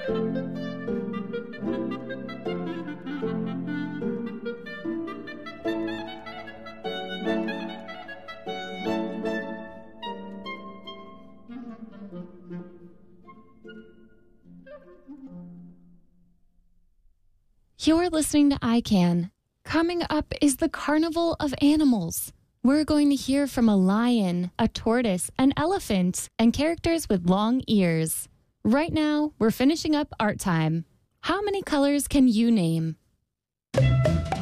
You're listening to ICANN. Coming up is the Carnival of Animals. We're going to hear from a lion, a tortoise, an elephant, and characters with long ears. Right now, we're finishing up art time. How many colors can you name?